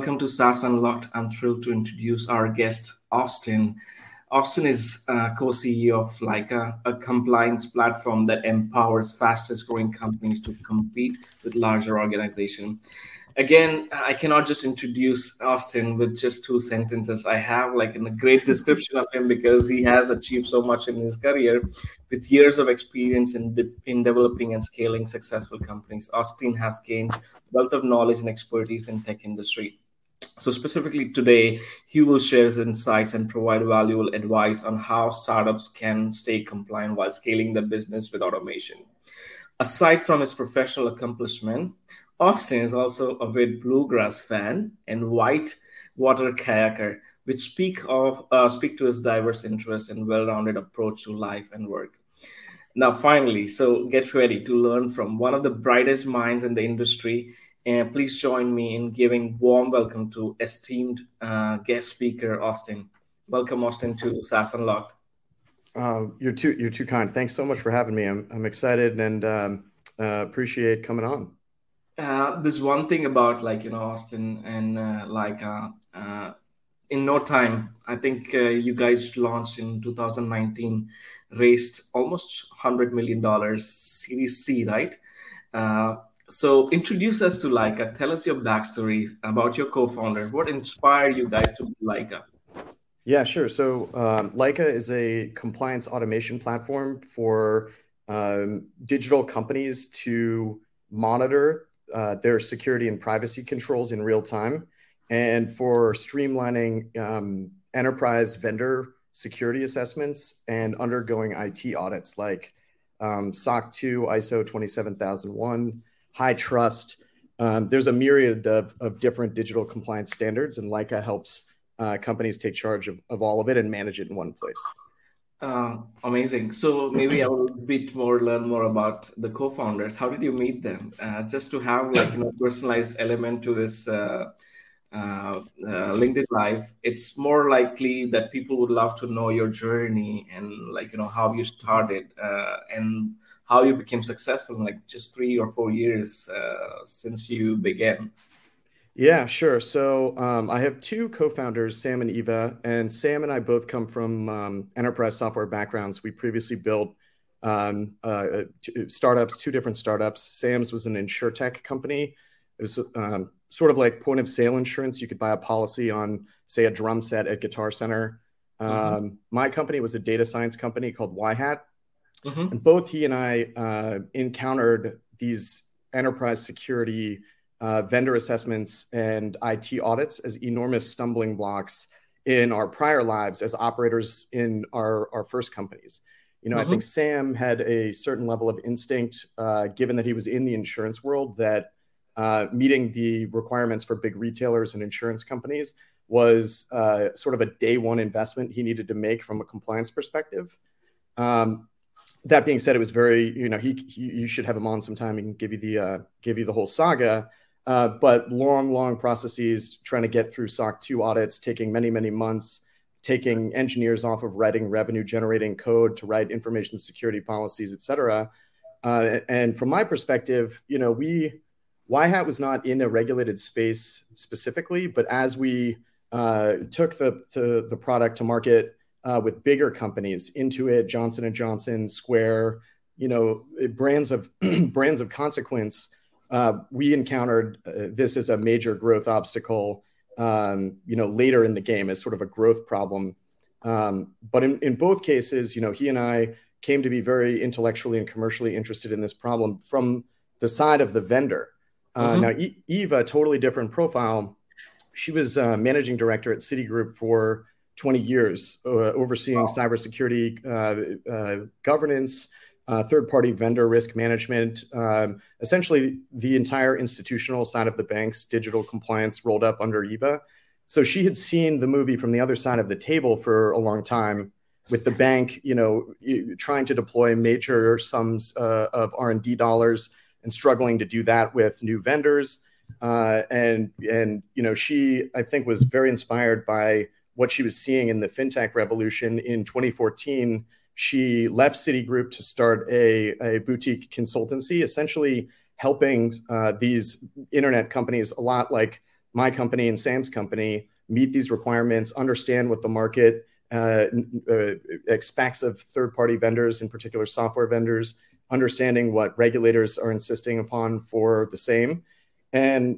welcome to SaaS Unlocked. I'm thrilled to introduce our guest, Austin. Austin is co-CEO of Leica, a compliance platform that empowers fastest growing companies to compete with larger organizations. Again, I cannot just introduce Austin with just two sentences. I have like a great description of him because he has achieved so much in his career with years of experience in developing and scaling successful companies. Austin has gained wealth of knowledge and expertise in tech industry. So specifically today, he will share his insights and provide valuable advice on how startups can stay compliant while scaling their business with automation. Aside from his professional accomplishment, Austin is also a avid bluegrass fan and white water kayaker, which speak to his diverse interests and well-rounded approach to life and work. Now, finally, so get ready to learn from one of the brightest minds in the industry. And please join me in giving warm welcome to esteemed guest speaker Austin. Welcome, Austin, to SaaS Unlocked. You're too kind. Thanks so much for having me. I'm excited and appreciate coming on. There's one thing about Austin and in no time, I think you guys launched in 2019, raised almost $100 million Series C, right? So introduce us to Leica. Tell us your backstory about your co-founder. What inspired you guys to be Leica? Yeah, sure. So Leica is a compliance automation platform for digital companies to monitor their security and privacy controls in real time, and for streamlining enterprise vendor security assessments and undergoing IT audits like SOC 2, ISO 27001, HITRUST. There's a myriad of different digital compliance standards, and Leica helps companies take charge of all of it and manage it in one place. Amazing. So maybe I will learn more about the co-founders. How did you meet them? Just to have personalized element to this LinkedIn Live. It's more likely that people would love to know your journey and how you started and how you became successful in just 3 or 4 years since you began. Yeah, sure. So I have two co-founders, Sam and Eva, and Sam and I both come from enterprise software backgrounds. We previously built startups, two different startups. Sam's was an insurtech company. It was sort of like point of sale insurance. You could buy a policy on, say, a drum set at Guitar Center. My company was a data science company called YHAT. And both he and I encountered these enterprise security vendor assessments and IT audits as enormous stumbling blocks in our prior lives as operators in our first companies. I think Sam had a certain level of instinct, given that he was in the insurance world, that meeting the requirements for big retailers and insurance companies was sort of a day one investment he needed to make from a compliance perspective. That being said, it was very, you should have him on sometime and give you the whole saga. But long processes trying to get through SOC 2 audits, taking many months, taking engineers off of writing revenue generating code to write information security policies, et cetera. And from my perspective, YHAT was not in a regulated space specifically, but as we took the product to market with bigger companies, Intuit, Johnson & Johnson, Square, brands of consequence, we encountered this as a major growth obstacle, later in the game as sort of a growth problem. But in both cases, he and I came to be very intellectually and commercially interested in this problem from the side of the vendor. Now, Eva, totally different profile. She was managing director at Citigroup for 20 years, overseeing cybersecurity governance, third-party vendor risk management, essentially the entire institutional side of the bank's digital compliance rolled up under Eva. So she had seen the movie from the other side of the table for a long time, with the bank, trying to deploy major sums of R&D dollars and struggling to do that with new vendors. And she, I think, was very inspired by what she was seeing in the fintech revolution. In 2014, she left Citigroup to start a boutique consultancy, essentially helping these internet companies, a lot like my company and Sam's company meet these requirements, understand what the market expects of third-party vendors, in particular software vendors, understanding what regulators are insisting upon for the same. And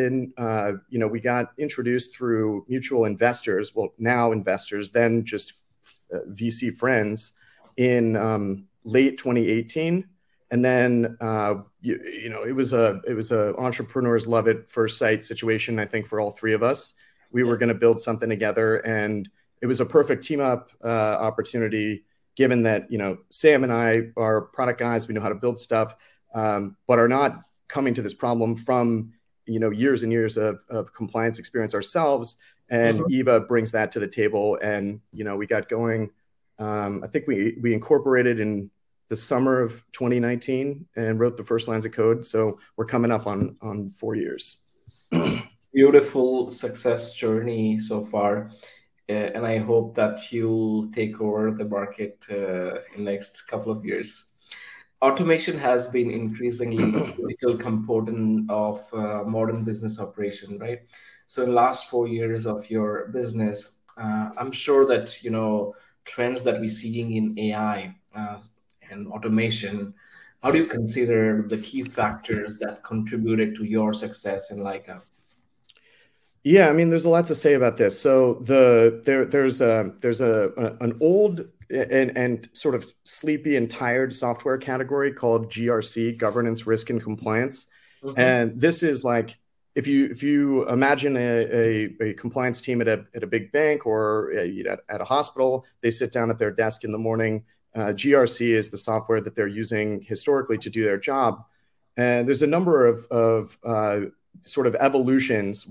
we got introduced through mutual investors, well, now investors, then just VC friends in late 2018. And then, it was a entrepreneurs love at first sight situation, I think, for all three of us. We were going to build something together, and it was a perfect team up opportunity, given that, Sam and I are product guys, we know how to build stuff, but are not coming to this problem from, years and years of compliance experience ourselves. And Eva brings that to the table, and, we got going. I think we incorporated in the summer of 2019 and wrote the first lines of code. So we're coming up on 4 years. Beautiful success journey so far. And I hope that you take over the market in the next couple of years. Automation has been increasingly a critical component of modern business operation, right? So in the last 4 years of your business, I'm sure that, trends that we're seeing in AI and automation, how do you consider the key factors that contributed to your success in Laika? Yeah, I mean, there's a lot to say about this. So there's an old and sort of sleepy and tired software category called GRC, governance, risk, and compliance. And this is like, if you imagine a compliance team at a big bank or at a hospital, they sit down at their desk in the morning. GRC is the software that they're using historically to do their job. And there's a number of sort of evolutions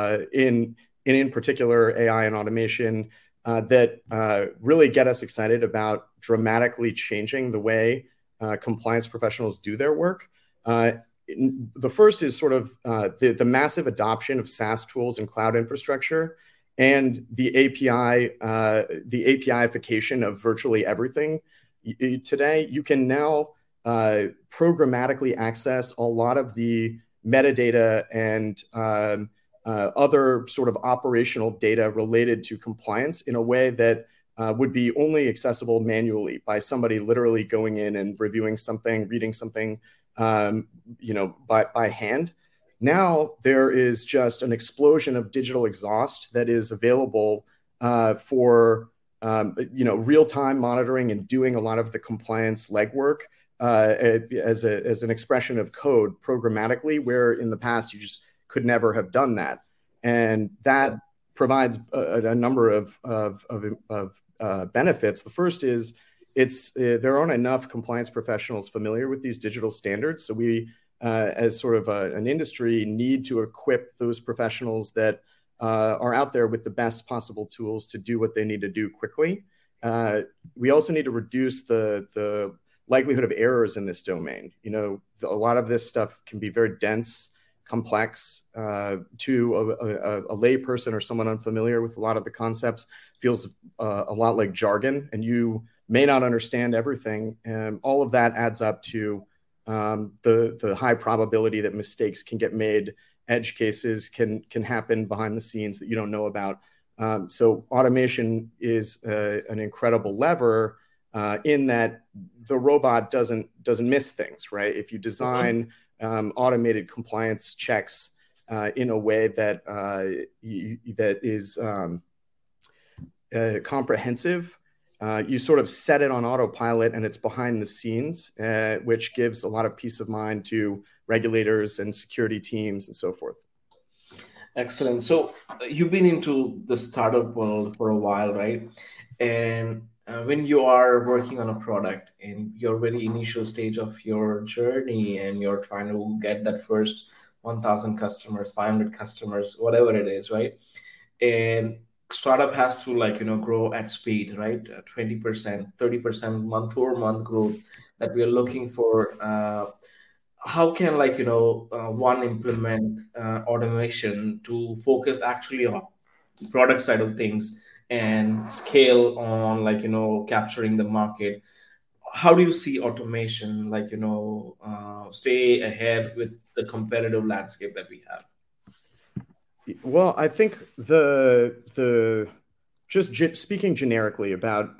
in particular AI and automation that really get us excited about dramatically changing the way compliance professionals do their work. The first is sort of the massive adoption of SaaS tools and cloud infrastructure, and the APIification of virtually everything. Today, you can now programmatically access a lot of the metadata and other sort of operational data related to compliance in a way that would be only accessible manually by somebody literally going in and reviewing something, reading something, by hand. Now there is just an explosion of digital exhaust that is available for real-time monitoring and doing a lot of the compliance legwork as an expression of code programmatically, where in the past you just could never have done that. And that provides a number of benefits. The first is there aren't enough compliance professionals familiar with these digital standards. So we, as sort of an industry, need to equip those professionals that are out there with the best possible tools to do what they need to do quickly. We also need to reduce the likelihood of errors in this domain. A lot of this stuff can be very dense, complex to a lay person or someone unfamiliar with a lot of the concepts. Feels a lot like jargon, and you may not understand everything. And all of that adds up to the high probability that mistakes can get made. Edge cases can happen behind the scenes that you don't know about. So automation is an incredible lever in that the robot doesn't miss things, right? If you design automated compliance checks in a way that that is comprehensive, you sort of set it on autopilot and it's behind the scenes, which gives a lot of peace of mind to regulators and security teams and so forth. Excellent. So you've been into the startup world for a while, right? And when you are working on a product in your very initial stage of your journey and you're trying to get that first 1,000 customers, 500 customers, whatever it is, right? And startup has to grow at speed, right? 20%, 30% month over month growth that we are looking for. How can one implement automation to focus actually on product side of things and scale on capturing the market? How do you see automation stay ahead with the competitive landscape that we have? Well, I think speaking generically about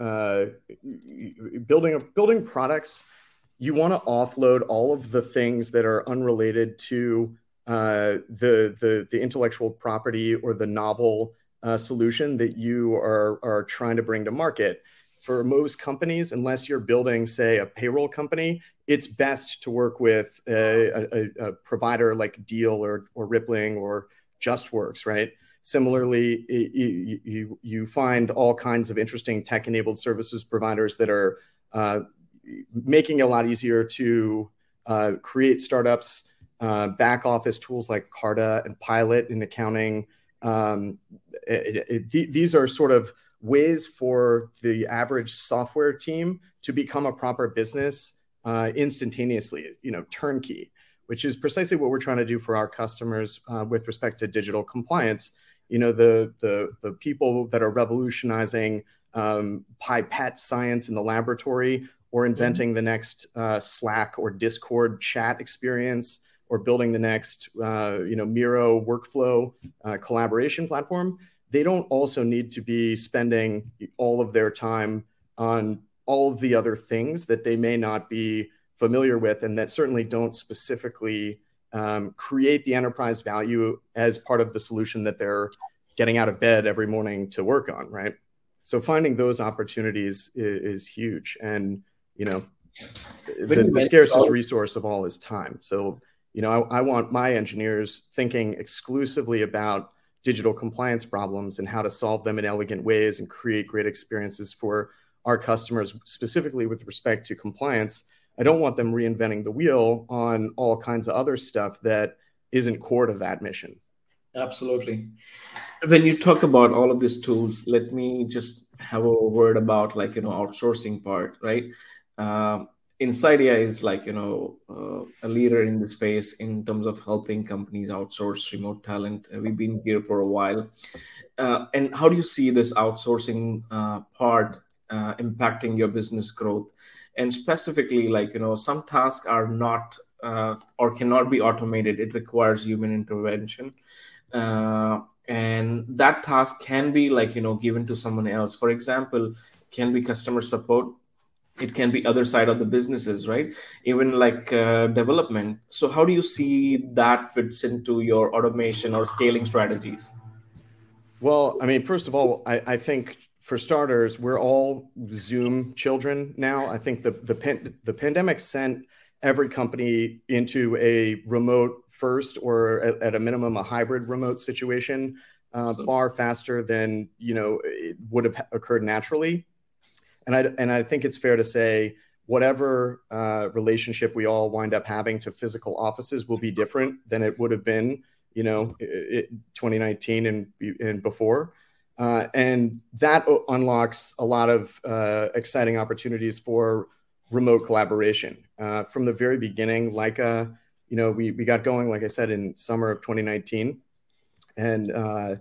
building products, you want to offload all of the things that are unrelated to the intellectual property or the novel solution that you are trying to bring to market. For most companies, unless you're building, say, a payroll company, it's best to work with a provider like Deal or Rippling or JustWorks, right? Similarly, you find all kinds of interesting tech-enabled services providers that are making it a lot easier to create startups, back office tools like Carta and Pilot in accounting. These are sort of ways for the average software team to become a proper business instantaneously, turnkey, which is precisely what we're trying to do for our customers with respect to digital compliance. The people that are revolutionizing pipette science in the laboratory, or inventing the next Slack or Discord chat experience, or building the next Miro workflow collaboration platform, they don't also need to be spending all of their time on all of the other things that they may not be familiar with, and that certainly don't specifically create the enterprise value as part of the solution that they're getting out of bed every morning to work on, right? So finding those opportunities is huge. And, the scarcest resource of all is time. So, I want my engineers thinking exclusively about digital compliance problems and how to solve them in elegant ways and create great experiences for our customers, specifically with respect to compliance. I don't want them reinventing the wheel on all kinds of other stuff that isn't core to that mission. Absolutely. When you talk about all of these tools, let me just have a word about outsourcing part, right? Insidia is a leader in the space in terms of helping companies outsource remote talent. We've been here for a while. And how do you see this outsourcing part impacting your business growth? And specifically, some tasks are not or cannot be automated. It requires human intervention. And that task can be given to someone else. For example, can be customer support. It can be other side of the businesses, right? Even development. So how do you see that fits into your automation or scaling strategies? Well, I mean, first of all, I think for starters, we're all Zoom children now. I think the pandemic sent every company into a remote first, or at a minimum, a hybrid remote situation far faster than it would have occurred naturally. And I think it's fair to say whatever relationship we all wind up having to physical offices will be different than it would have been, 2019 and before. And that unlocks a lot of exciting opportunities for remote collaboration. From the very beginning, Leica, we got going, like I said, in summer of 2019. And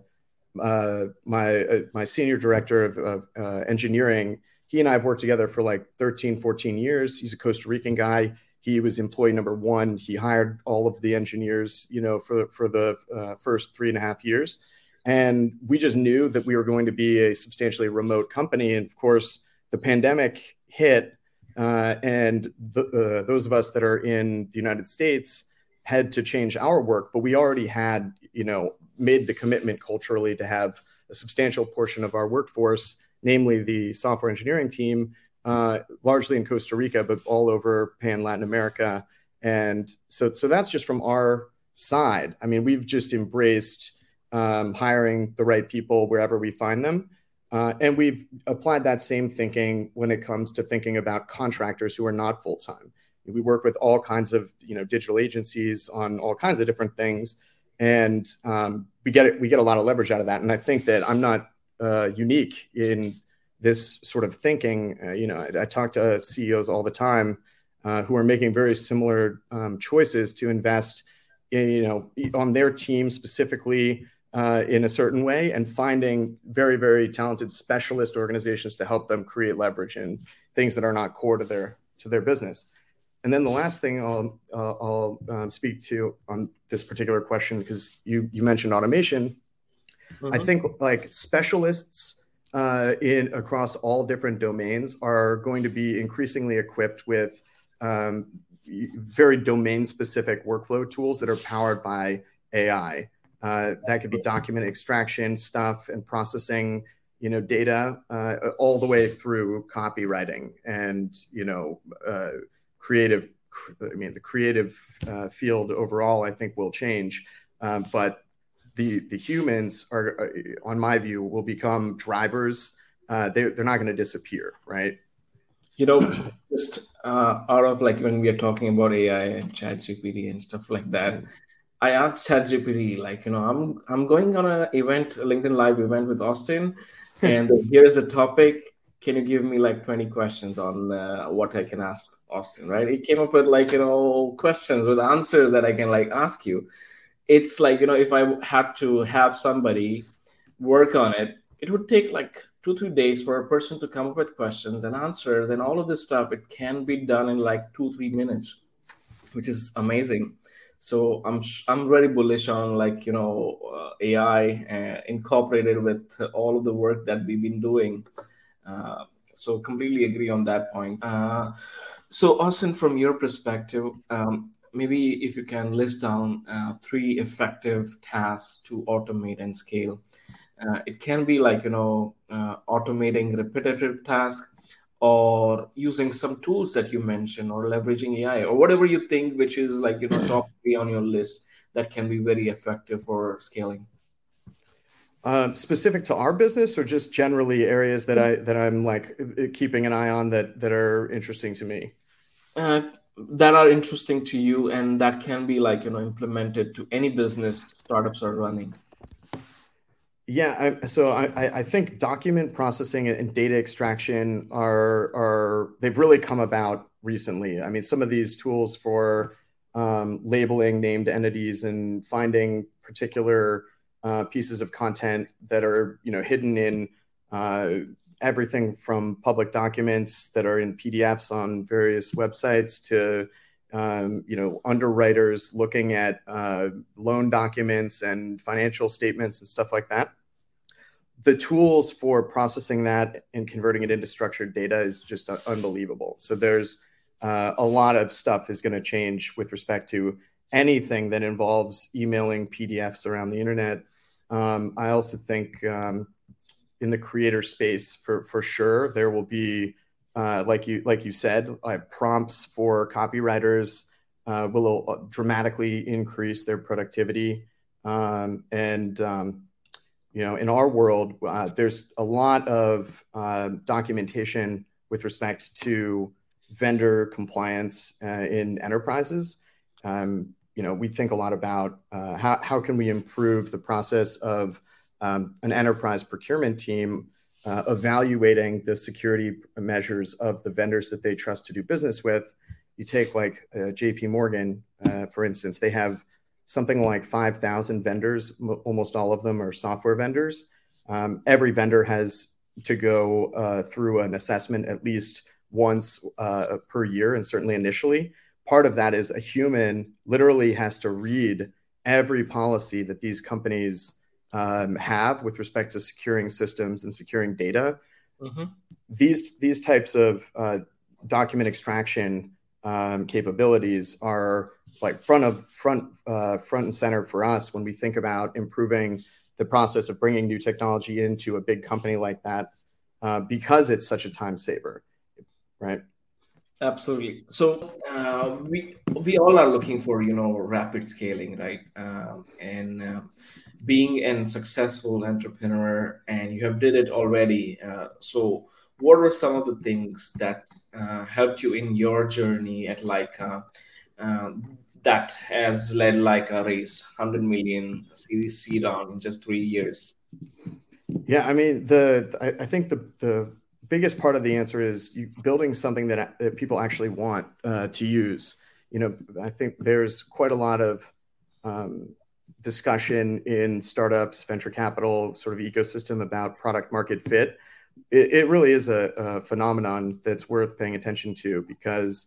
my senior director of engineering, he and I have worked together for 13, 14 years. He's a Costa Rican guy. He was employee number one. He hired all of the engineers, for the first 3.5 years. And we just knew that we were going to be a substantially remote company. And of course, the pandemic hit, and those of us that are in the United States had to change our work. But we already had, made the commitment culturally to have a substantial portion of our workforce, namely the software engineering team, largely in Costa Rica, but all over Pan Latin America. And so that's just from our side. I mean, we've just embraced hiring the right people wherever we find them. And we've applied that same thinking when it comes to thinking about contractors who are not full-time. We work with all kinds of digital agencies on all kinds of different things. And we get a lot of leverage out of that. And I think that I'm not unique in this sort of thinking. I talk to CEOs all the time who are making very similar choices to invest on their team specifically in a certain way, and finding very, very talented specialist organizations to help them create leverage in things that are not core to their business. And then the last thing I'll speak to on this particular question, because you mentioned automation. I think like specialists in across all different domains are going to be increasingly equipped with very domain-specific workflow tools that are powered by AI. That could be document extraction stuff and processing, data all the way through copywriting and creative. I mean, the creative field overall, I think, will change, but the humans are, on my view, will become drivers. They're not going to disappear, right? Just out of like when we are talking about AI and ChatGPT and stuff like that, I asked ChatGPT, like, I'm going on a LinkedIn Live event with Austin, and here's a topic. Can you give me like 20 questions on what I can ask Austin, right? It came up with like, questions with answers that I can like ask you. It's like, if I had to have somebody work on it, it would take like 2-3 days for a person to come up with questions and answers and all of this stuff. It can be done in like 2-3 minutes, which is amazing. So I'm very bullish on like AI incorporated with all of the work that we've been doing. So completely agree on that point. So Austin, from your perspective, maybe if you can list down 3 effective tasks to automate and scale. It can be like automating repetitive tasks, or using some tools that you mentioned, or leveraging AI, or whatever you think which is like top 3 on your list that can be very effective for scaling. Specific to our business, or just generally areas that I'm like keeping an eye on that are interesting to me? That are interesting to you, and that can be like implemented to any business startups are running. Yeah, I think document processing and data extraction they've really come about recently. I mean, some of these tools for labeling named entities and finding particular pieces of content that are hidden in everything from public documents that are in PDFs on various websites to underwriters looking at loan documents and financial statements and stuff like that. The tools for processing that and converting it into structured data is just unbelievable. So there's a lot of stuff is going to change with respect to anything that involves emailing PDFs around the internet. I also think in the creator space, for sure, there will be like you said, prompts for copywriters will dramatically increase their productivity. In our world, there's a lot of documentation with respect to vendor compliance in enterprises. We think a lot about how can we improve the process of an enterprise procurement team evaluating the security measures of the vendors that they trust to do business with. You take like JP Morgan, for instance, they have something like 5,000 vendors. Almost all of them are software vendors. Every vendor has to go through an assessment at least once per year, and certainly initially. Part of that is a human literally has to read every policy that these companies have with respect to securing systems and securing data. Mm-hmm. These types of document extraction capabilities are like front and center for us when we think about improving the process of bringing new technology into a big company like that, because it's such a time saver, right? Absolutely. So we all are looking for rapid scaling, right? Being a successful entrepreneur, and you have did it already. So what were some of the things that helped you in your journey at Laika that has led Laika raise 100 million Series C round in just 3 years? Yeah, I mean, I think the biggest part of the answer is building something that people actually want to use. I think there's quite a lot of discussion in startups, venture capital sort of ecosystem about product market fit. It really is a phenomenon that's worth paying attention to, because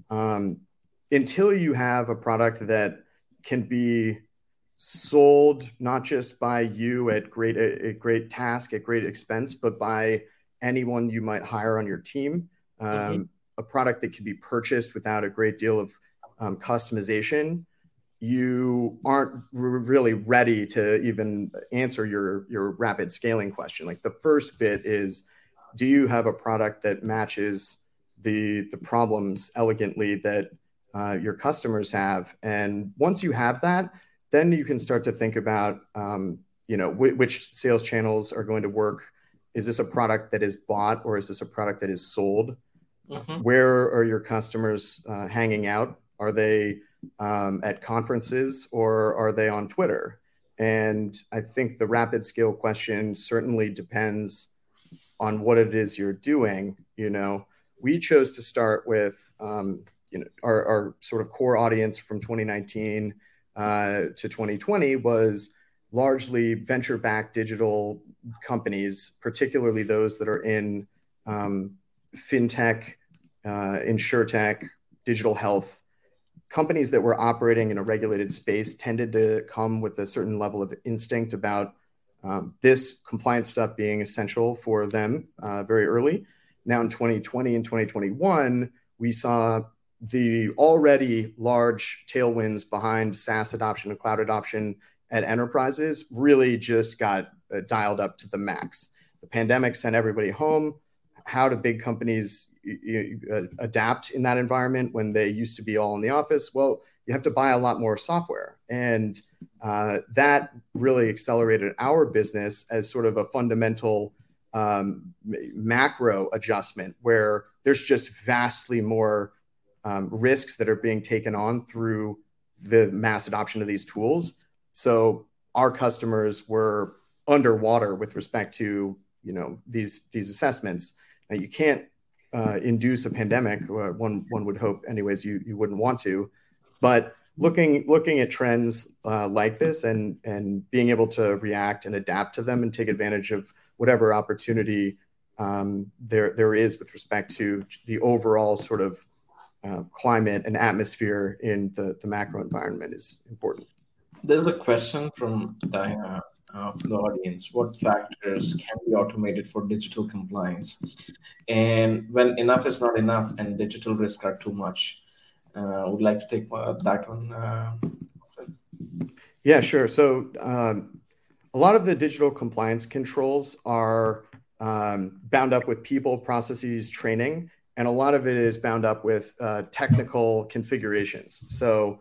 until you have a product that can be sold not just by you at a great task, at great expense, but by anyone you might hire on your team, a product that can be purchased without a great deal of customization, you aren't really ready to even answer your rapid scaling question. Like the first bit is, do you have a product that matches the problems elegantly that your customers have? And once you have that, then you can start to think about, which sales channels are going to work. Is this a product that is bought, or is this a product that is sold? Where are your customers hanging out? Are they at conferences, or are they on Twitter? And I think the rapid scale question certainly depends on what it is you're doing. We chose to start with, our sort of core audience from 2019 to 2020 was largely venture-backed digital companies, particularly those that are in fintech, insurtech, digital health. Companies that were operating in a regulated space tended to come with a certain level of instinct about this compliance stuff being essential for them very early. Now in 2020 and 2021, we saw the already large tailwinds behind SaaS adoption and cloud adoption at enterprises really just got dialed up to the max. The pandemic sent everybody home. How do big companies adapt in that environment when they used to be all in the office? Well, you have to buy a lot more software. And that really accelerated our business as sort of a fundamental macro adjustment, where there's just vastly more risks that are being taken on through the mass adoption of these tools. So our customers were underwater with respect to these assessments. Now, you can't induce a pandemic. One would hope, anyways. You wouldn't want to, but looking at trends like this and being able to react and adapt to them and take advantage of whatever opportunity there is with respect to the overall sort of climate and atmosphere in the macro environment is important. There's a question from Diana from the audience. What factors can be automated for digital compliance? And when enough is not enough and digital risks are too much? I would like to take that one. Yeah, sure. So a lot of the digital compliance controls are bound up with people, processes, training, and a lot of it is bound up with technical configurations. So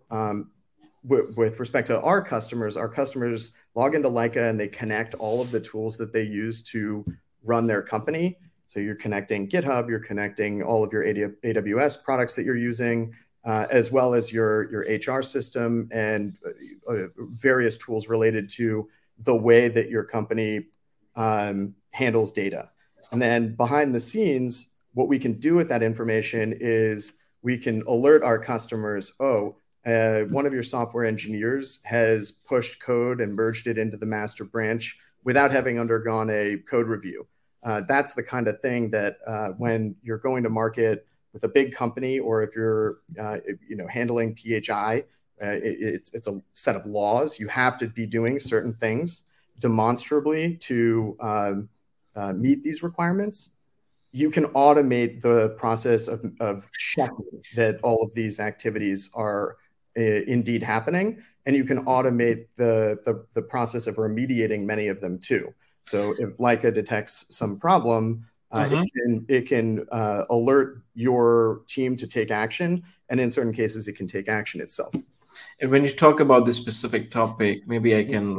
with respect to our customers log into Laika and they connect all of the tools that they use to run their company. So you're connecting GitHub, you're connecting all of your AWS products that you're using, as well as your HR system and various tools related to the way that your company handles data. And then behind the scenes, what we can do with that information is we can alert our customers, one of your software engineers has pushed code and merged it into the master branch without having undergone a code review. That's the kind of thing that when you're going to market with a big company, or if you're handling PHI, it's a set of laws. You have to be doing certain things demonstrably to meet these requirements. You can automate the process of checking that all of these activities are indeed happening, and you can automate the process of remediating many of them too. So if Laika detects some problem, it can alert your team to take action, and in certain cases, it can take action itself. And when you talk about this specific topic, maybe I can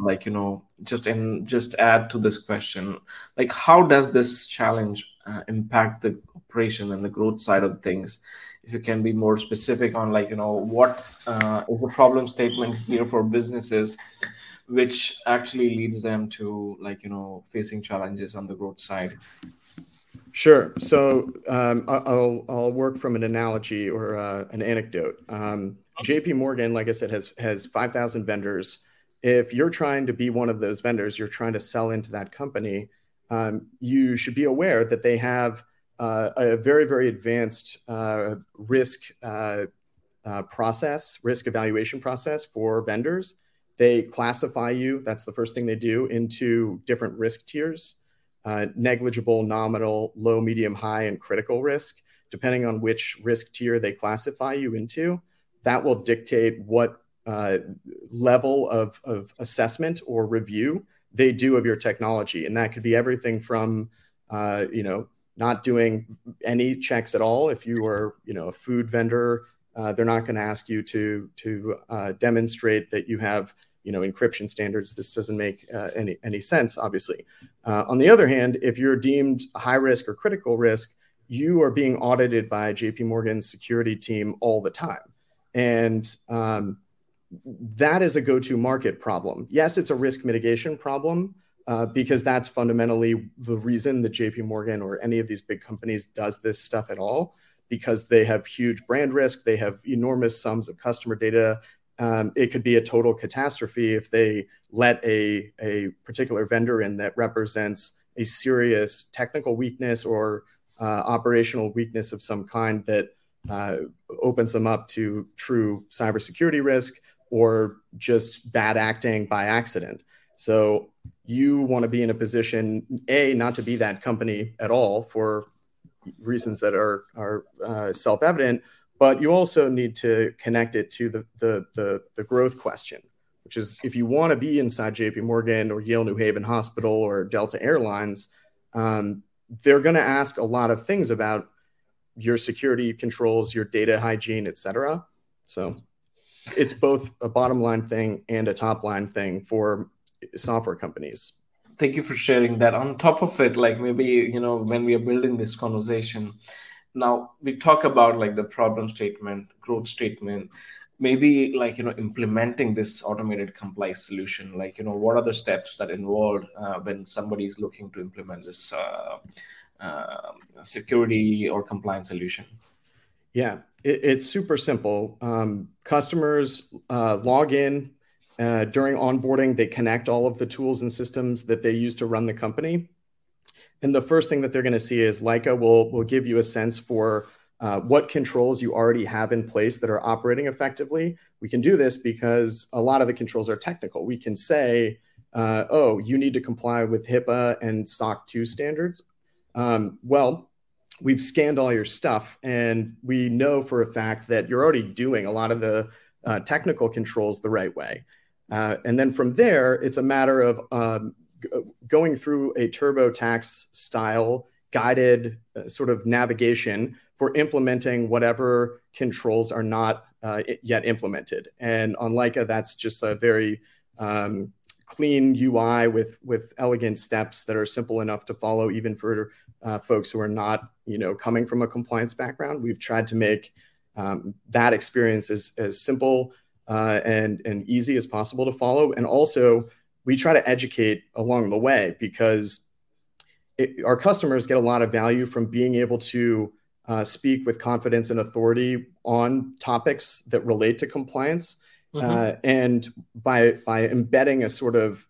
just add to this question, like how does this challenge impact the operation and the growth side of things? If you can be more specific on what is the problem statement here for businesses, which actually leads them to facing challenges on the growth side. Sure. So I'll work from an analogy or an anecdote. JP Morgan, like I said, has 5,000 vendors. If you're trying to be one of those vendors, you're trying to sell into that company, you should be aware that they have a very, very advanced risk evaluation process for vendors. They classify you, that's the first thing they do, into different risk tiers, negligible, nominal, low, medium, high, and critical risk. Depending on which risk tier they classify you into, that will dictate what level of assessment or review they do of your technology. And that could be everything from, not doing any checks at all. If you are, a food vendor, they're not going to ask you to demonstrate that you have, encryption standards. This doesn't make any sense, obviously. On the other hand, if you're deemed high risk or critical risk, you are being audited by JP Morgan's security team all the time. And that is a go-to market problem. Yes, it's a risk mitigation problem because that's fundamentally the reason that JP Morgan or any of these big companies does this stuff at all, because they have huge brand risk. They have enormous sums of customer data. It could be a total catastrophe if they let a particular vendor in that represents a serious technical weakness or operational weakness of some kind that opens them up to true cybersecurity risk or just bad acting by accident. So you want to be in a position, A, not to be that company at all for reasons that are self-evident, but you also need to connect it to the growth question, which is if you want to be inside JP Morgan or Yale New Haven Hospital or Delta Airlines, they're going to ask a lot of things about your security controls, your data hygiene, et cetera. So it's both a bottom line thing and a top line thing for software companies. Thank you for sharing that. On top of it, like maybe, when we are building this conversation, now we talk about like the problem statement, growth statement, maybe like, implementing this automated compliance solution, like, what are the steps that involved when somebody is looking to implement this security or compliance solution? Yeah, it's super simple. Customers log in during onboarding. They connect all of the tools and systems that they use to run the company. And the first thing that they're going to see is Leica will give you a sense for what controls you already have in place that are operating effectively. We can do this because a lot of the controls are technical. We can say, you need to comply with HIPAA and SOC 2 standards. Well, we've scanned all your stuff and we know for a fact that you're already doing a lot of the technical controls the right way. And then from there, it's a matter of going through a TurboTax style guided sort of navigation for implementing whatever controls are not yet implemented. And on Leica, that's just a very clean UI with elegant steps that are simple enough to follow, even for folks who are not, coming from a compliance background. We've tried to make that experience as simple and easy as possible to follow. And also, we try to educate along the way because our customers get a lot of value from being able to speak with confidence and authority on topics that relate to compliance. Mm-hmm. And by embedding a sort of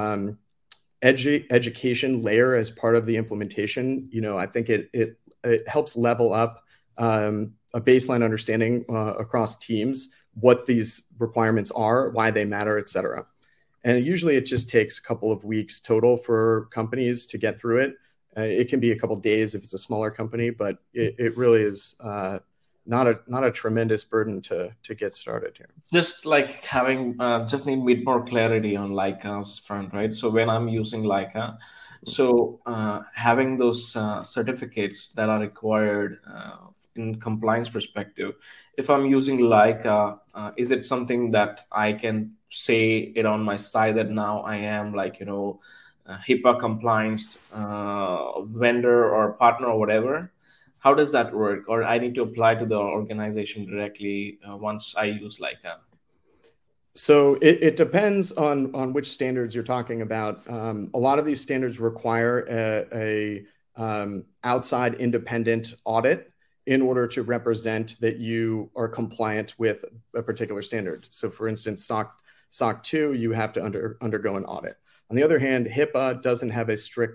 education layer as part of the implementation, I think it helps level up a baseline understanding across teams, what these requirements are, why they matter, et cetera. And usually it just takes a couple of weeks total for companies to get through it. It can be a couple of days if it's a smaller company, but it really is not a tremendous burden to get started here. Just like having, just need more clarity on Leica's front, right? So when I'm using Leica, so having those certificates that are required in compliance perspective, if I'm using Leica, is it something that I can say it on my side that now I am like, HIPAA compliant vendor or partner or whatever? How does that work? Or I need to apply to the organization directly once I use Leica? So it depends on which standards you're talking about. A lot of these standards require a outside independent audit in order to represent that you are compliant with a particular standard. So for instance, SOC 2, you have to undergo an audit. On the other hand, HIPAA doesn't have a strict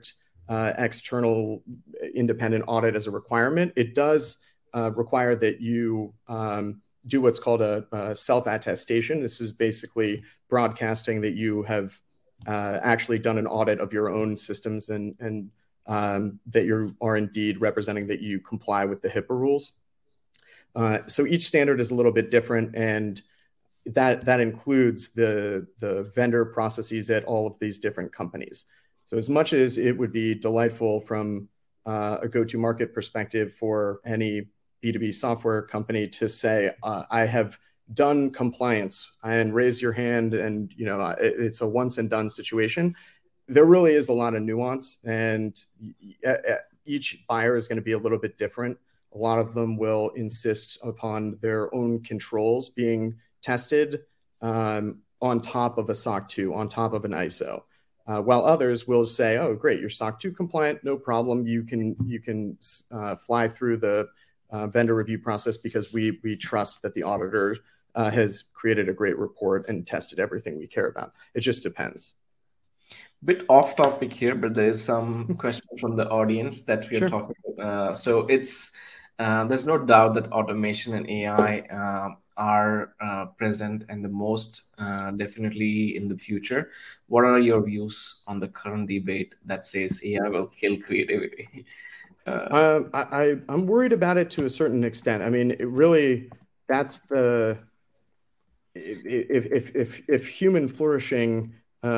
external independent audit as a requirement. It does require that you do what's called a self-attestation. This is basically broadcasting that you have actually done an audit of your own systems and that you are indeed representing that you comply with the HIPAA rules. So each standard is a little bit different, and that includes the vendor processes at all of these different companies. So as much as it would be delightful from a go-to-market perspective for any B2B software company to say, I have done compliance and raise your hand, and it's a once and done situation, there really is a lot of nuance, and each buyer is going to be a little bit different. A lot of them will insist upon their own controls being tested on top of a SOC 2, on top of an ISO, while others will say, "Oh, great, you're SOC 2 compliant, no problem. You can fly through the vendor review process because we trust that the auditor has created a great report and tested everything we care about." It just depends. Bit off topic here, but there is some questions from the audience that we are talking about. So it's there's no doubt that automation and AI are present and the most definitely in the future. What are your views on the current debate that says AI will kill creativity? I'm worried about it to a certain extent. I mean, it really, that's the, if human flourishing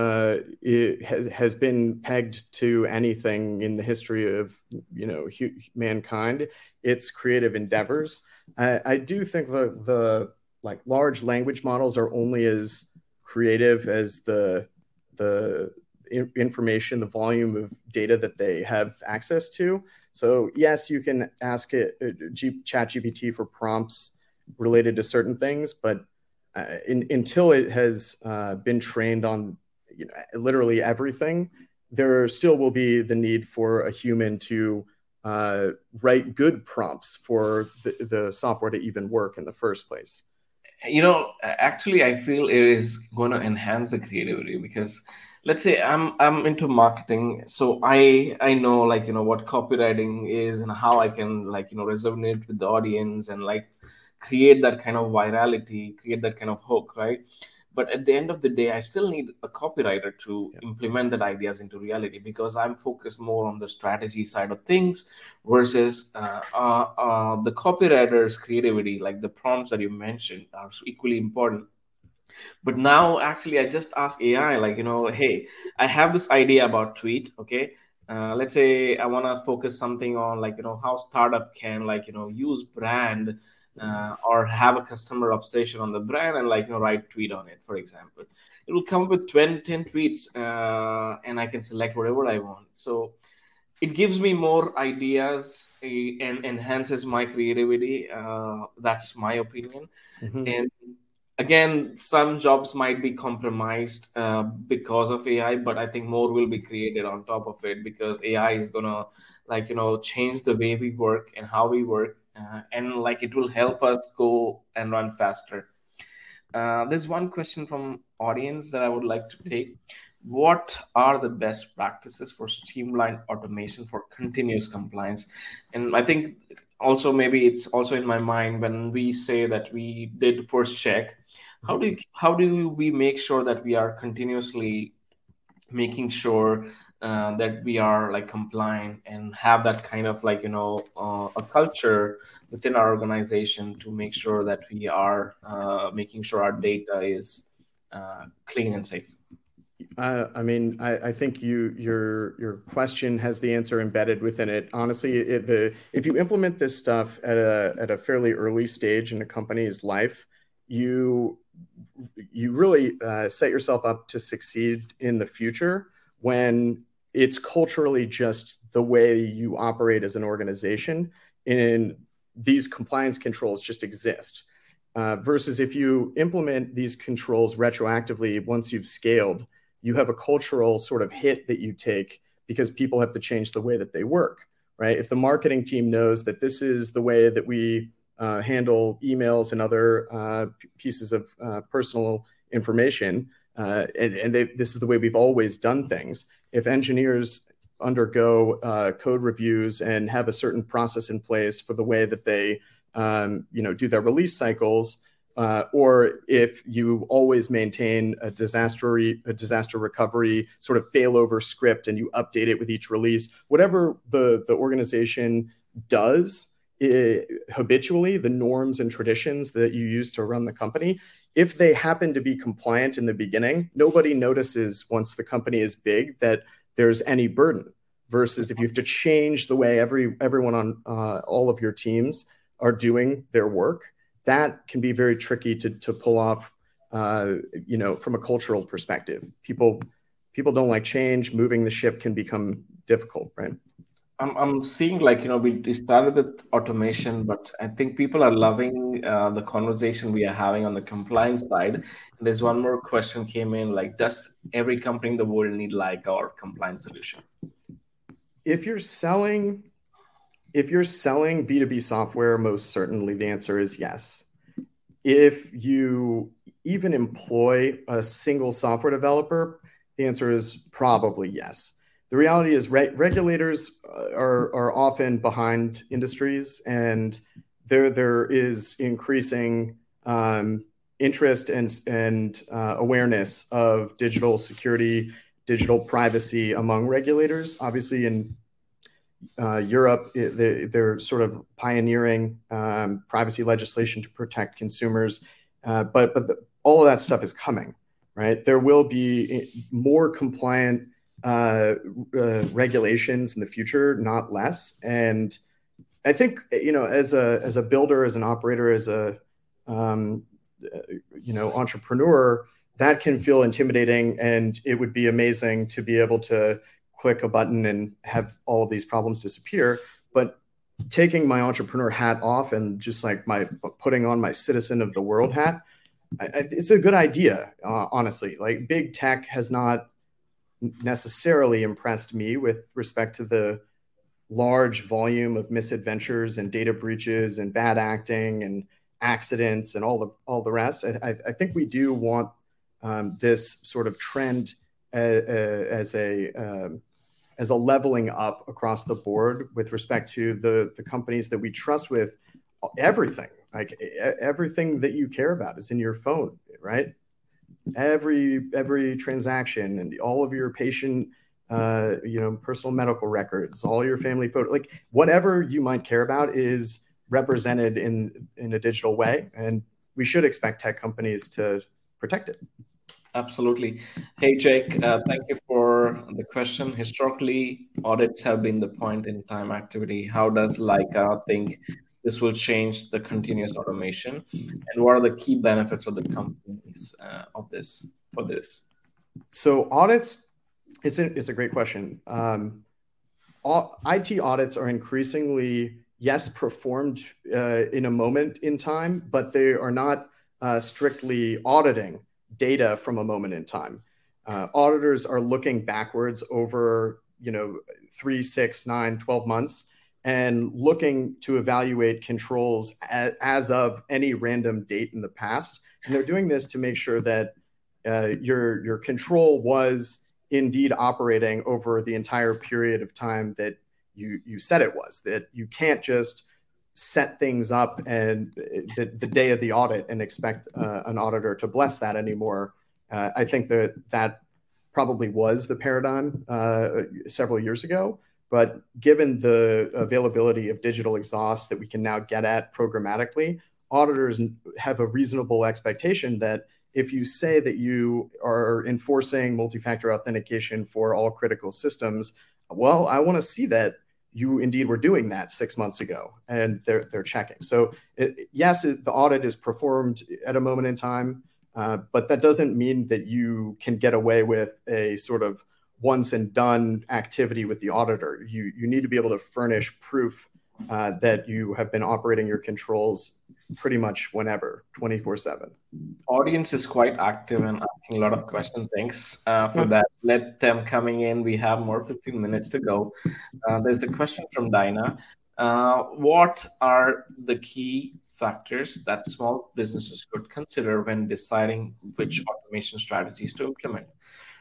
it has been pegged to anything in the history of mankind, it's creative endeavors. I do think the like large language models are only as creative as the information, the volume of data that they have access to. So yes, you can ask it ChatGPT for prompts related to certain things, but until it has been trained on literally everything, there still will be the need for a human to write good prompts for the software to even work in the first place. Actually, I feel it is going to enhance the creativity, because let's say I'm into marketing, so I know what copywriting is and how I can resonate with the audience and create that kind of virality, create that kind of hook, right? But at the end of the day, I still need a copywriter to implement that ideas into reality, because I'm focused more on the strategy side of things versus the copywriter's creativity, like the prompts that you mentioned are equally important. But now actually I just ask AI, hey, I have this idea about tweet. Okay. Let's say I want to focus something on how startup can use brand or have a customer obsession on the brand and write tweet on it, for example. It will come up with 10 tweets and I can select whatever I want. So it gives me more ideas and enhances my creativity. That's my opinion. Mm-hmm. And again, some jobs might be compromised because of AI, but I think more will be created on top of it, because AI is gonna change the way we work and how we work, and it will help us go and run faster. There's one question from audience that I would like to take. What are the best practices for streamlined automation for continuous compliance? And I think also maybe it's also in my mind when we say that we did first check. How do we make sure that we are continuously making sure that we are compliant and have that kind of a culture within our organization to make sure that we are making sure our data is clean and safe? I think your question has the answer embedded within it. Honestly, if you implement this stuff at a fairly early stage in a company's life, you really set yourself up to succeed in the future when it's culturally just the way you operate as an organization, and these compliance controls just exist. Versus if you implement these controls retroactively once you've scaled, you have a cultural sort of hit that you take because people have to change the way that they work, right? If the marketing team knows that this is the way that we handle emails and other pieces of personal information, and this is the way we've always done things. If engineers undergo code reviews and have a certain process in place for the way that they do their release cycles, or if you always maintain a disaster recovery sort of failover script and you update it with each release, whatever the organization does habitually, the norms and traditions that you use to run the company, if they happen to be compliant in the beginning, nobody notices once the company is big that there's any burden. Versus if you have to change the way everyone on all of your teams are doing their work, that can be very tricky to pull off, from a cultural perspective. People don't like change. Moving the ship can become difficult, right? I'm seeing we started with automation, but I think people are loving the conversation we are having on the compliance side. And there's one more question came in, does every company in the world need our compliance solution? If you're selling B2B software, most certainly the answer is yes. If you even employ a single software developer, the answer is probably yes. The reality is regulators are often behind industries, and there is increasing interest and awareness of digital security, digital privacy among regulators. Obviously, in Europe, they're sort of pioneering privacy legislation to protect consumers, but all of that stuff is coming, right? There will be more compliant regulations in the future, not less. And I think, as a builder, as an operator, as a entrepreneur, that can feel intimidating, and it would be amazing to be able to click a button and have all of these problems disappear. But taking my entrepreneur hat off and just putting on my citizen of the world hat, it's a good idea, honestly. Big tech has not necessarily impressed me with respect to the large volume of misadventures and data breaches and bad acting and accidents and all the rest. I think we do want this sort of trend as a leveling up across the board with respect to the companies that we trust with everything. Everything that you care about is in your phone, right? Every transaction and all of your patient, personal medical records, all your family photos, whatever you might care about is represented in a digital way, and we should expect tech companies to protect it. Absolutely. Hey, Jake, thank you for the question. Historically, audits have been the point in time activity. How does Laika think this will change the continuous automation? And what are the key benefits of the companies for this? So audits, it's a great question. IT audits are increasingly, yes, performed in a moment in time, but they are not strictly auditing data from a moment in time. Auditors are looking backwards over 3, 6, 9, 12 months and looking to evaluate controls as of any random date in the past. And they're doing this to make sure that your control was indeed operating over the entire period of time that you said it was, that you can't just set things up and the day of the audit and expect an auditor to bless that anymore. I think that probably was the paradigm several years ago, but given the availability of digital exhaust that we can now get at programmatically, auditors have a reasonable expectation that if you say that you are enforcing multi-factor authentication for all critical systems, well, I want to see that you indeed were doing that 6 months ago, and they're checking. So yes, the audit is performed at a moment in time, but that doesn't mean that you can get away with a sort of once and done activity with the auditor. You need to be able to furnish proof that you have been operating your controls pretty much whenever, 24/7. Audience is quite active and asking a lot of questions. Thanks for that. Let them coming in. We have more 15 minutes to go. There's a question from Dinah. What are the key factors that small businesses could consider when deciding which automation strategies to implement?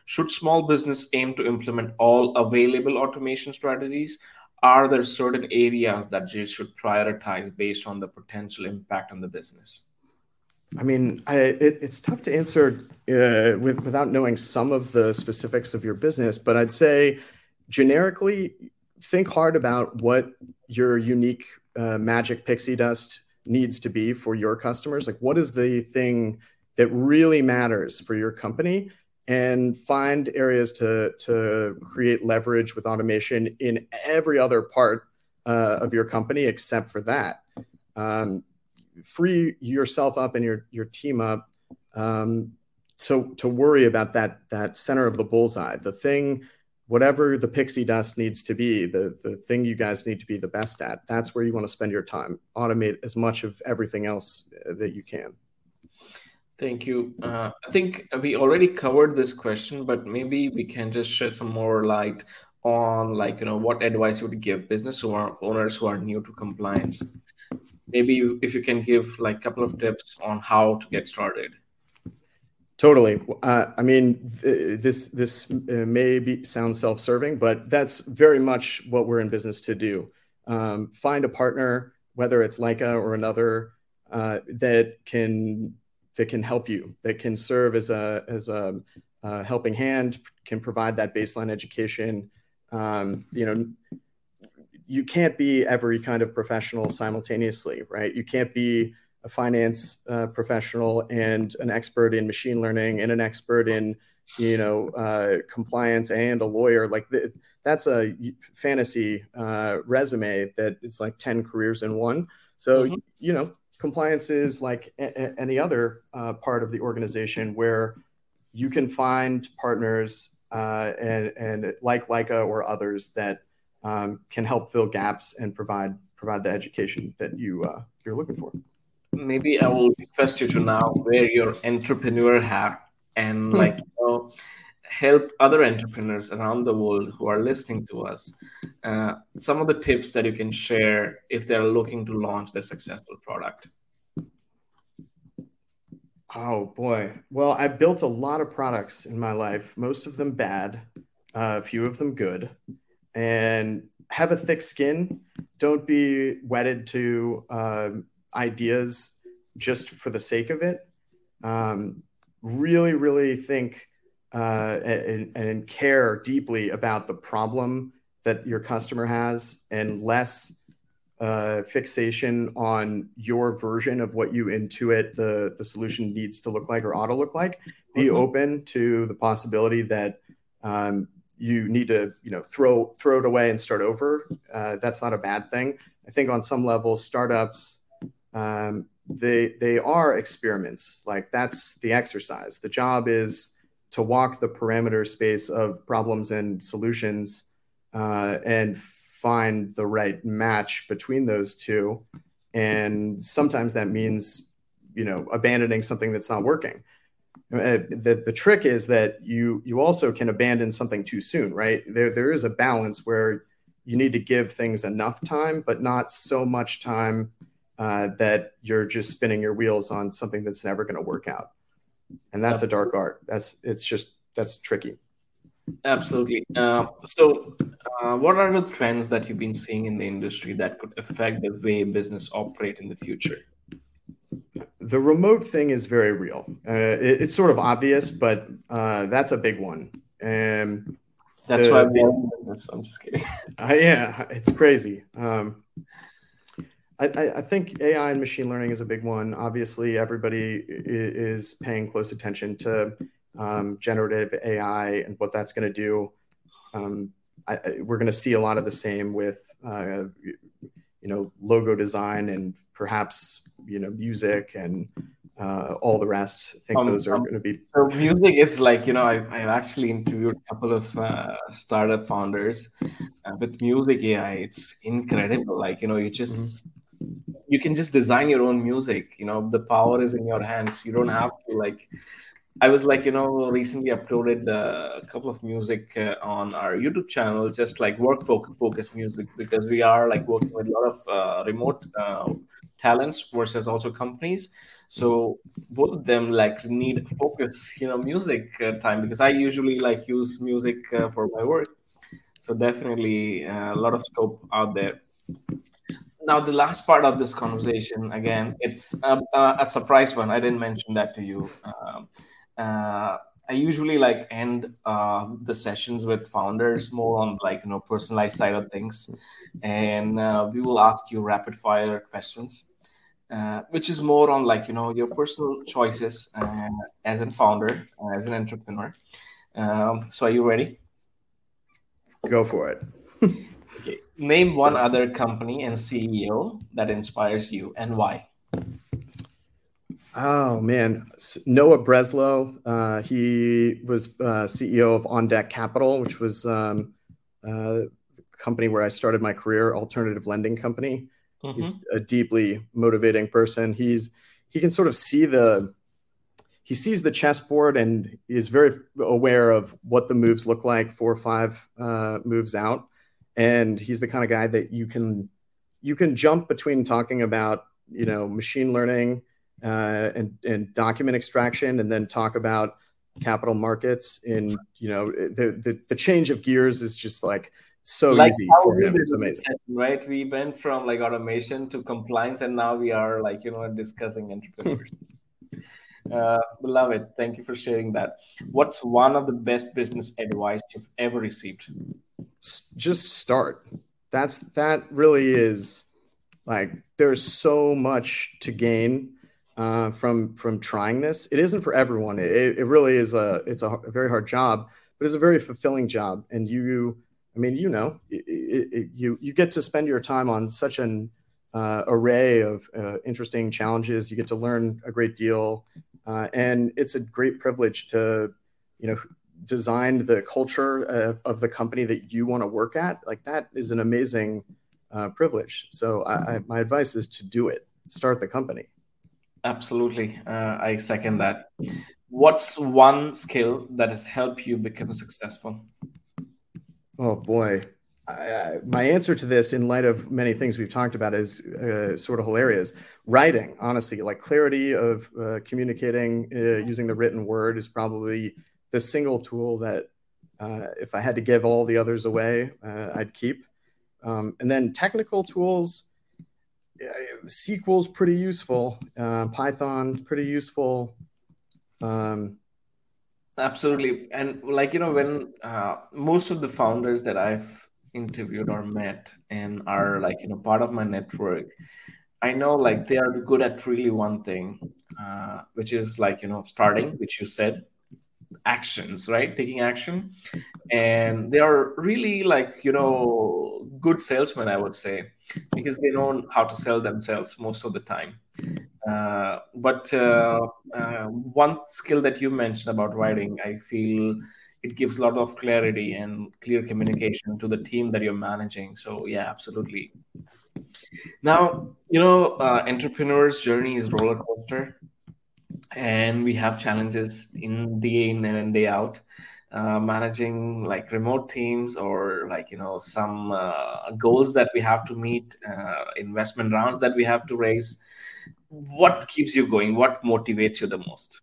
Should small business aim to implement all available automation strategies? Are there certain areas that they should prioritize based on the potential impact on the business? I mean, it's tough to answer without knowing some of the specifics of your business, but I'd say generically, think hard about what your unique magic pixie dust needs to be for your customers. Like, what is the thing that really matters for your company? And find areas to create leverage with automation in every other part of your company except for that. Free yourself up and your team up to worry about that center of the bullseye, the thing, whatever the pixie dust needs to be, the thing you guys need to be the best at. That's where you want to spend your time. Automate as much of everything else that you can. Thank you. I think we already covered this question, but maybe we can just shed some more light on, like, what advice you would give business owners who are new to compliance. Maybe if you can give like a couple of tips on how to get started. Totally. I mean, this may sound self-serving, but that's very much what we're in business to do. Find a partner, whether it's Leica or another, that can help you, that can serve as a helping hand, can provide that baseline education. You can't be every kind of professional simultaneously, right? You can't be a finance professional and an expert in machine learning and an expert in compliance and a lawyer. Like that's a fantasy resume that is like 10 careers in one. So compliance is like any other part of the organization where you can find partners and like Leica or others that can help fill gaps and provide the education that you're looking for. Maybe I will request you to now wear your entrepreneur hat and help other entrepreneurs around the world who are listening to us. Some of the tips that you can share if they're looking to launch their successful product. Oh boy. Well, I built a lot of products in my life, most of them bad, a few of them good. And have a thick skin. Don't be wedded to ideas just for the sake of it. Really, really think and care deeply about the problem that your customer has, and less fixation on your version of what you intuit the solution needs to look like or ought to look like. Be open to the possibility that you need to throw it away and start over. That's not a bad thing. I think on some level, startups, they are experiments. Like, that's the exercise. The job is to walk the parameter space of problems and solutions and find the right match between those two. And sometimes that means abandoning something that's not working. The trick is that you also can abandon something too soon, right? There is a balance where you need to give things enough time, but not so much time that you're just spinning your wheels on something that's never going to work out. And that's a dark art. That's tricky. Absolutely. So what are the trends that you've been seeing in the industry that could affect the way business operate in the future? The remote thing is very real. It's sort of obvious, but that's a big one. And that's why I'm doing this. I'm just kidding. Yeah, it's crazy. I think AI and machine learning is a big one. Obviously, everybody is paying close attention to generative AI and what that's going to do. We're going to see a lot of the same with logo design and perhaps music and all the rest. I think those are going to be. So music is like, I've actually interviewed a couple of startup founders with music AI. It's incredible. Like, you can just design your own music. The power is in your hands. You don't have to I was recently uploaded a couple of music on our YouTube channel, just like work focus music, because we are working with a lot of remote talents versus also companies. So both of them like need focus, music time, because I usually like use music for my work. So definitely a lot of scope out there. Now, the last part of this conversation, again, it's a surprise one. I didn't mention that to you. Uh, I usually like end the sessions with founders more on like personalized side of things, and we will ask you rapid fire questions, which is more on like your personal choices as a founder, as an entrepreneur. So, are you ready? Go for it. Okay. Name one other company and CEO that inspires you and why. Oh man, Noah Breslow. He was CEO of On Deck Capital, which was a company where I started my career, alternative lending company. Mm-hmm. He's a deeply motivating person. He can sort of see he sees the chessboard and is very aware of what the moves look like 4 or 5 moves out. And he's the kind of guy that you can jump between talking about machine learning and document extraction, and then talk about capital markets. And the change of gears is just like so Like easy how for we him. did It's in the amazing. session, right? We went from like automation to compliance, and now we are like discussing entrepreneurs. Love it. Thank you for sharing that. What's one of the best business advice you've ever received? Just start. That really is like, there's so much to gain from trying this. It isn't for everyone. It really is it's a very hard job, but it's a very fulfilling job. And you get to spend your time on such an array of interesting challenges. You get to learn a great deal, and it's a great privilege to design the culture of the company that you want to work at. Like, that is an amazing privilege. So my advice is to do it. Start the company. Absolutely. I second that. What's one skill that has helped you become successful? Oh boy. My answer to this, in light of many things we've talked about, is sort of hilarious. Writing, honestly, like clarity of communicating using the written word is probably the single tool that if I had to give all the others away, I'd keep. And then technical tools, SQL's pretty useful. Python, pretty useful. Absolutely. And like, when most of the founders that I've interviewed or met and are like, part of my network, I know like they are good at really one thing, which is like, starting, which you said, actions, right? Taking action. And they are really like, good salesmen, I would say, because they know how to sell themselves most of the time. But one skill that you mentioned about writing, I feel it gives a lot of clarity and clear communication to the team that you're managing. So yeah, absolutely. Now, entrepreneurs' journey is roller coaster, and we have challenges in day in and day out. Managing like remote teams, or like some goals that we have to meet, investment rounds that we have to raise. What keeps you going? What motivates you the most?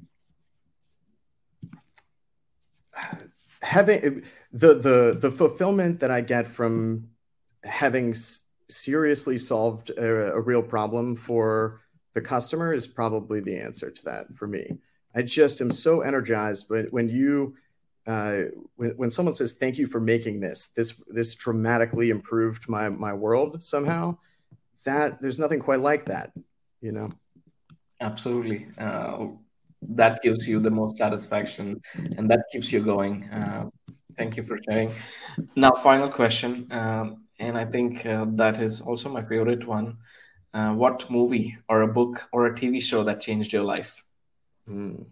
Having the fulfillment that I get from having seriously solved a real problem for the customer is probably the answer to that for me. I just am so energized when someone says thank you for making this dramatically improved my world somehow. That there's nothing quite like that. Absolutely. That gives you the most satisfaction, and that keeps you going. Thank you for sharing. Now, final question, and I think that is also my favorite one. What movie or a book or a TV show that changed your life? Hmm.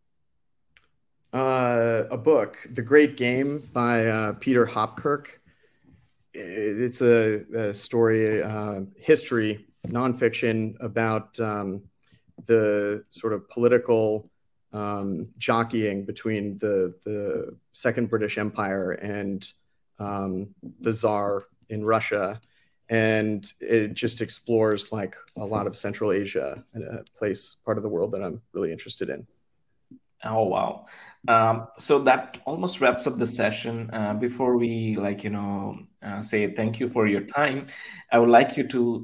A book, The Great Game by Peter Hopkirk. It's a story, history, nonfiction about the sort of political jockeying between the Second British Empire and the Tsar in Russia. and it just explores like a lot of Central Asia, a part of the world that I'm really interested in. Oh, wow. So that almost wraps up the session. Before we say thank you for your time, I would like you to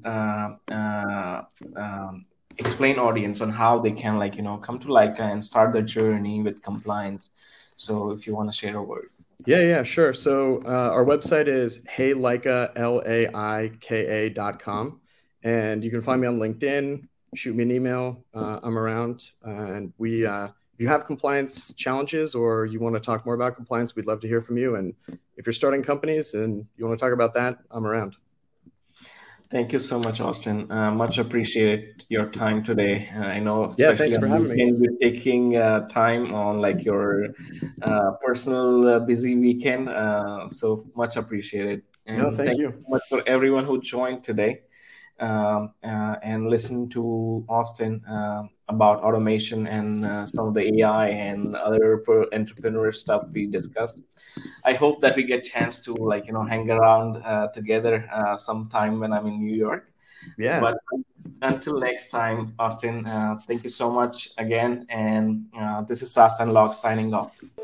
explain audience on how they can come to Laika and start their journey with compliance. So if you want to share a word. Yeah, sure. So our website is heylaika, laika.com. And you can find me on LinkedIn, shoot me an email. I'm around. And if you have compliance challenges or you want to talk more about compliance, we'd love to hear from you. And if you're starting companies and you want to talk about that, I'm around. Thank you so much, Austin. Much appreciate your time today. I know, Thanks for having me. You're taking time on like your personal busy weekend. So much appreciated. And thank you so much for everyone who joined today and listened to Austin about automation and some of the AI and other entrepreneur stuff we discussed. I hope that we get a chance to hang around together sometime when I'm in New York. Yeah. But until next time, Austin, thank you so much again. And this is SaaS Unlocked signing off.